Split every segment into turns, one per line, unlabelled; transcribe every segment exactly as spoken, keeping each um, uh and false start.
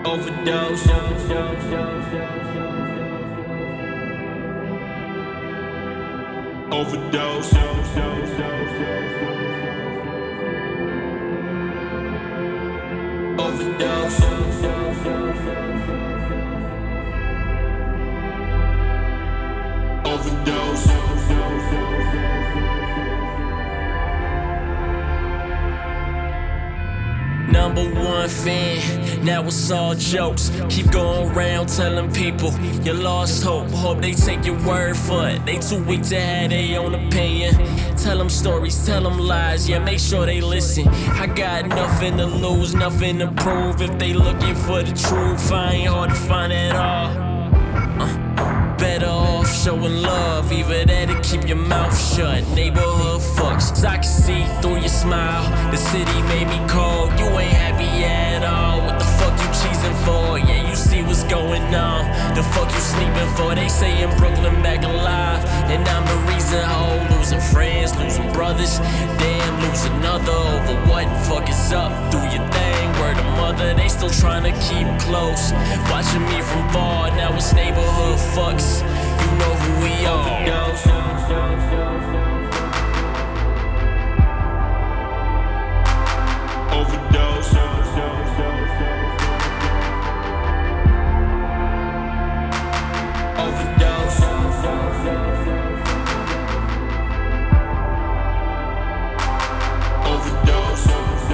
Overdose. Overdose. Overdose. Overdose. Number one fan, now it's all jokes. Keep going around telling people you lost hope. Hope they take your word for it. They too weak to have their own opinion. Tell them stories, tell them lies, yeah, make sure they listen. I got nothing to lose, nothing to prove. If they looking for the truth, I ain't hard to find at all. uh, Better off showing love, either that or keep your mouth shut. Neighborhood fucks, 'cause I can see through your smile. The city made me cold, you ain't happy at all. What the fuck you cheesing for? Yeah, you see what's going on. The fuck you sleeping for? They say in Brooklyn back alive, and I'm the reason. Oh, losing friends, losing brothers, damn, lose another over what? Fuck is up, do your thing. Word of mother, they still trying to keep close. Watching me from far, now it's neighborhood fucks. You know who we are. Overdose. Overdose. Overdose. Overdose.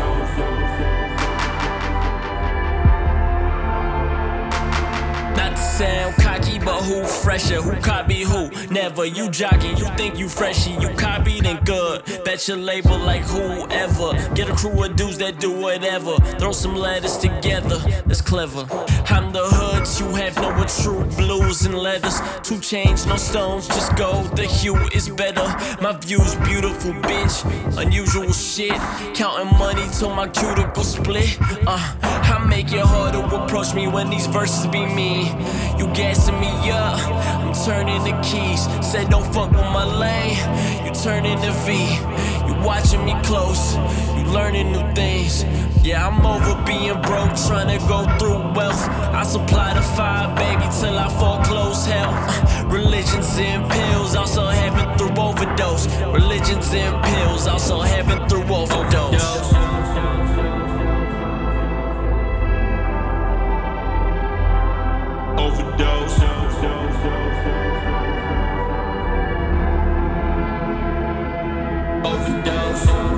Not to sound cocky, but who fresher? Who copy who? Never. You jogging, you think you freshy. You copied and good. Bet your label like whoever. Get a crew of dudes that do whatever. Throw some letters together, that's clever. I'm the hoods, you have no true blues and leathers. Two chains, no stones, just gold. The hue is better. My view's beautiful, bitch. Unusual shit. Counting money till my cuticle split. Uh, I make it hard to approach me when these verses be mean. You gassing me up, I'm turning the keys. Said don't fuck with my lane, you turning the V. You watching me close, you learning new things. Yeah, I'm over being broke, trying to go through wealth. I supply the fire, baby, till I foreclose hell. Uh, religions and pills, also having through overdose. Religions and pills, also having through overdose. Overdose. Overdose.